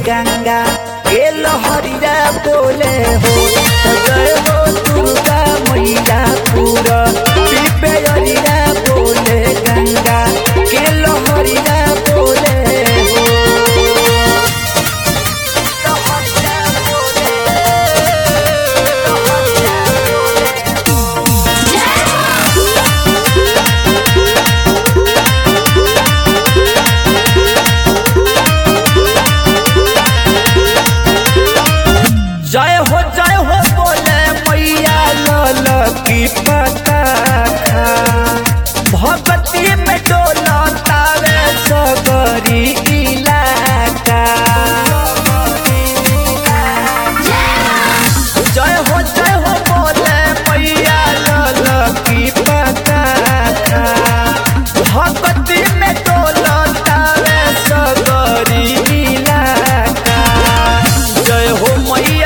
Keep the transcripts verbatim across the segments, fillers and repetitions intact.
गंगा के लहरिया बोले हो जय हो दुर्गा मैया पूरा पिपरिया बोले गंगा के लहरिया बोले हो। जय हो जय हो बोले मैया लाल की पता भगती में डोला तावे सगरी इलाका। जय हो जय हो बोले मैया लाल की पता भगती में डोला तावे सगरी इलाका। जय हो मैया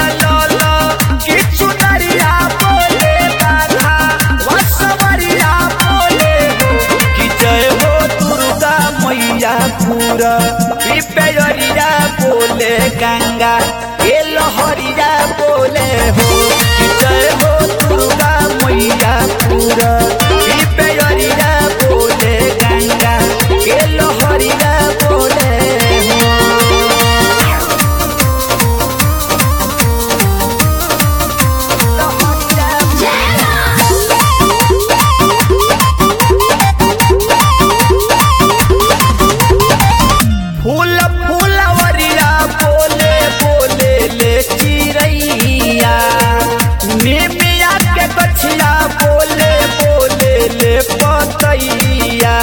पूरा पिपरिया बोले गंगा के लहरिया बोले हो कि जय हो दुर्गा मैया पूरा पिपरिया बोले गंगा के लहरिया बोले हो। फूल फूलवरिया बोले बोले ले चिरैया निमिया के गछिया बोले बोले ले पतैया।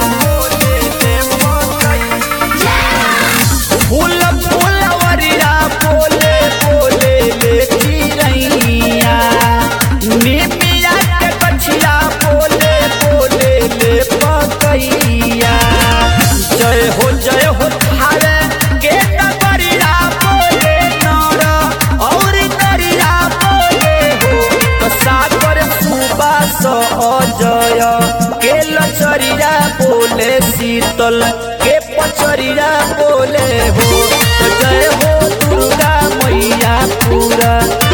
फूल फूलवरिया बोले बोले ले चिरैया निमिया के गछिया बोले बोले ले पतैया। जय हो जय हो हारे के नगरिया बोले नर और दरिया बोले हो तो सागर सुबास अजय के लचरिया बोले शीतल के पचरिया बोले हो तो जय हो दुर्गा मैया पूरा